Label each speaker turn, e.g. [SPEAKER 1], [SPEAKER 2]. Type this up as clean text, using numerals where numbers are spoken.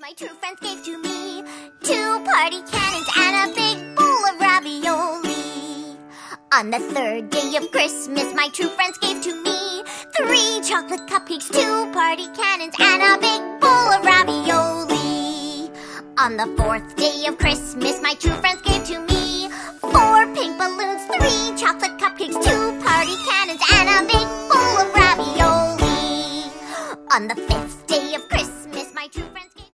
[SPEAKER 1] My true friends gave to me 2 party cannons and a big bowl of ravioli. On the 3rd day of Christmas, my true friends gave to me 3 chocolate cupcakes, 2 party cannons, and a big bowl of ravioli. On the 4th day of Christmas, my true friends gave to me 4 pink balloons, 3 chocolate cupcakes, 2 party cannons, and a big bowl of ravioli. On the